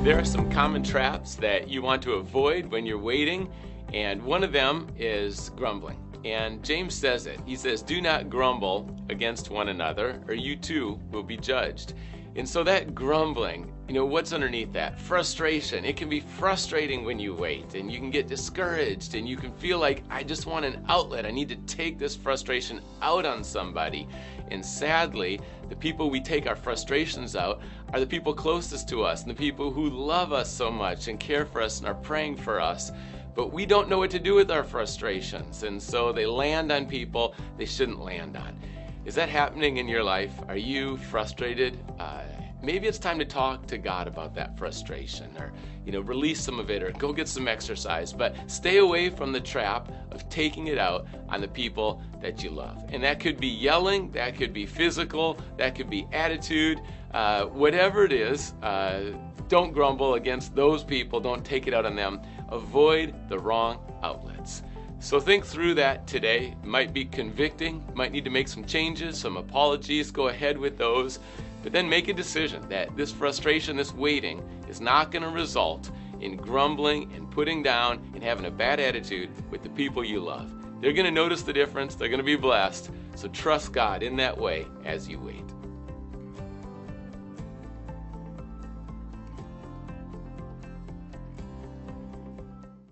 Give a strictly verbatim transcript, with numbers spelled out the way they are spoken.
There are some common traps that you want to avoid when you're waiting, and one of them is grumbling. And James says it. He says, "Do not grumble against one another, or you too will be judged." And so that grumbling, you know, what's underneath that? Frustration. It can be frustrating when you wait, and you can get discouraged, and you can feel like, I just want an outlet. I need to take this frustration out on somebody. And sadly, the people we take our frustrations out are the people closest to us, and the people who love us so much and care for us and are praying for us. But we don't know what to do with our frustrations, and so they land on people they shouldn't land on. Is that happening in your life? Are you frustrated? Uh, maybe it's time to talk to God about that frustration, or you know, release some of it, or go get some exercise. But stay away from the trap of taking it out on the people that you love. And that could be yelling, that could be physical, that could be attitude, uh, whatever it is. Uh, don't grumble against those people. Don't take it out on them. Avoid the wrong outlets. So think through that today. It might be convicting, might need to make some changes, some apologies, go ahead with those, but then make a decision that this frustration, this waiting, is not going to result in grumbling and putting down and having a bad attitude with the people you love. They're going to notice the difference, they're going to be blessed, so trust God in that way as you wait.